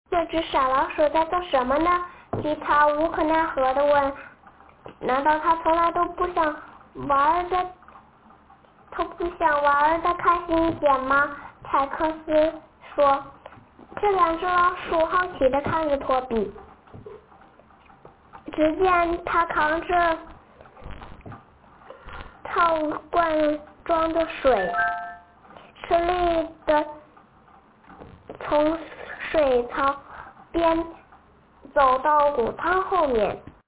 这只傻老鼠在做什么呢？吉他无可奈何地问。难道他从来都不想玩的开心一点吗？柴克斯说。这两只老鼠好奇地看着托比。只见他扛着套罐装的水，吃力地从水槽边走到谷仓后面。